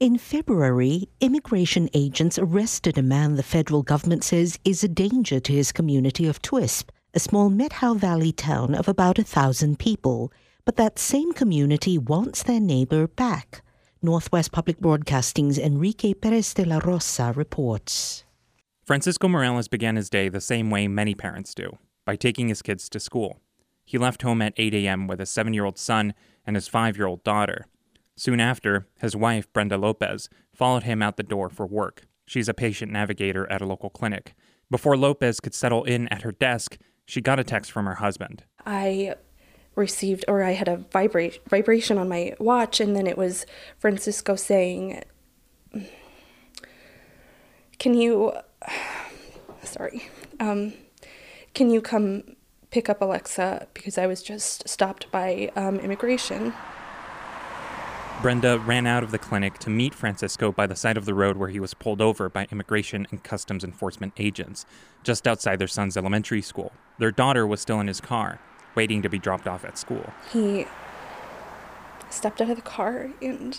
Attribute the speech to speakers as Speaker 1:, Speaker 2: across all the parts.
Speaker 1: In February, immigration agents arrested a man the federal government says is a danger to his community of Twisp, a small Methow Valley town of about 1,000 people. But that same community wants their neighbor back. Northwest Public Broadcasting's Enrique Perez de la Rosa reports.
Speaker 2: Francisco Morales began his day the same way many parents do, by taking his kids to school. He left home at 8 a.m. with his 7-year-old son and his 5-year-old daughter. Soon after, his wife, Brenda Lopez, followed him out the door for work. She's a patient navigator at a local clinic. Before Lopez could settle in at her desk, she got a text from her husband.
Speaker 3: I had a vibration on my watch, and then it was Francisco saying, can you come pick up Alexa, because I was just stopped by immigration.
Speaker 2: Brenda ran out of the clinic to meet Francisco by the side of the road where he was pulled over by immigration and customs enforcement agents, just outside their son's elementary school. Their daughter was still in his car, waiting to be dropped off at school.
Speaker 3: He stepped out of the car and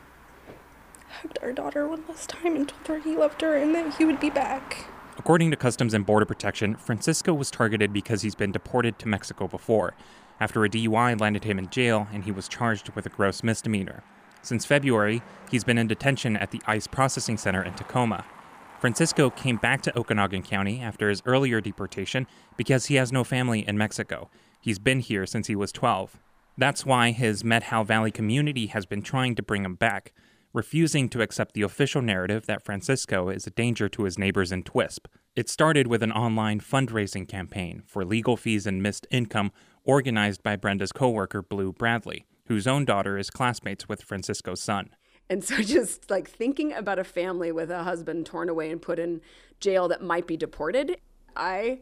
Speaker 3: hugged our daughter one last time and told her he loved her and that he would be back.
Speaker 2: According to Customs and Border Protection, Francisco was targeted because he's been deported to Mexico before, after a DUI landed him in jail and he was charged with a gross misdemeanor. Since February, he's been in detention at the ICE Processing Center in Tacoma. Francisco came back to Okanogan County after his earlier deportation because he has no family in Mexico. He's been here since he was 12. That's why his Methow Valley community has been trying to bring him back, refusing to accept the official narrative that Francisco is a danger to his neighbors in Twisp. It started with an online fundraising campaign for legal fees and missed income organized by Brenda's coworker, Blue Bradley, whose own daughter is classmates with Francisco's son.
Speaker 4: And so just like thinking about a family with a husband torn away and put in jail that might be deported, I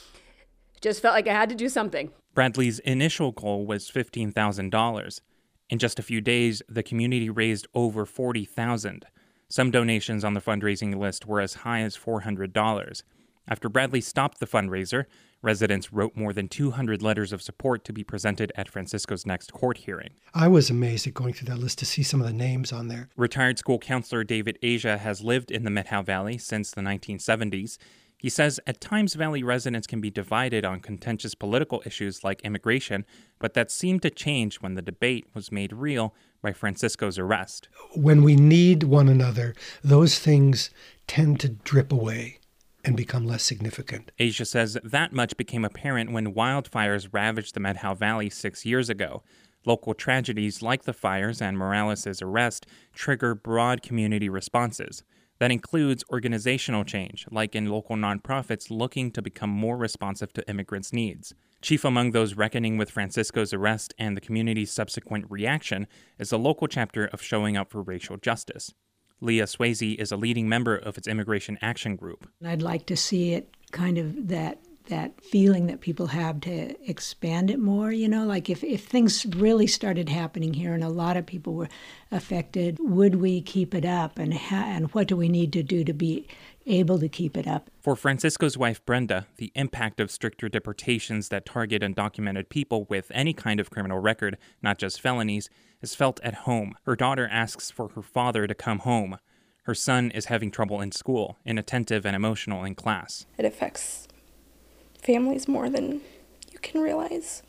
Speaker 4: just felt like I had to do something.
Speaker 2: Bradley's initial goal was $15,000. In just a few days, the community raised over $40,000. Some donations on the fundraising list were as high as $400. After Bradley stopped the fundraiser, residents wrote more than 200 letters of support to be presented at Francisco's next court hearing.
Speaker 5: I was amazed at going through that list to see some of the names on there.
Speaker 2: Retired school counselor David Asia has lived in the Methow Valley since the 1970s. He says at times Valley residents can be divided on contentious political issues like immigration, but that seemed to change when the debate was made real by Francisco's arrest.
Speaker 5: When we need one another, those things tend to drip away and become less significant.
Speaker 2: Asia says that much became apparent when wildfires ravaged the Methow Valley 6 years ago. Local tragedies like the fires and Morales' arrest trigger broad community responses. That includes organizational change, like in local nonprofits looking to become more responsive to immigrants' needs. Chief among those reckoning with Francisco's arrest and the community's subsequent reaction is the local chapter of Showing Up for Racial Justice. Leah Swayze is a leading member of its Immigration Action Group.
Speaker 6: I'd like to see it kind of that feeling that people have to expand it more, like if things really started happening here and a lot of people were affected, would we keep it up and what do we need to do to be able to keep it up?
Speaker 2: For Francisco's wife, Brenda, the impact of stricter deportations that target undocumented people with any kind of criminal record, not just felonies, is felt at home. Her daughter asks for her father to come home. Her son is having trouble in school, inattentive and emotional in class.
Speaker 3: It affects families more than you can realize.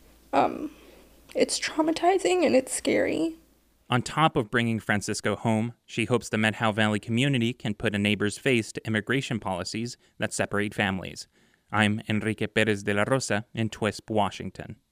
Speaker 3: It's traumatizing and it's scary.
Speaker 2: On top of bringing Francisco home, she hopes the Methow Valley community can put a neighbor's face to immigration policies that separate families. I'm Enrique Perez de la Rosa in Twisp, Washington.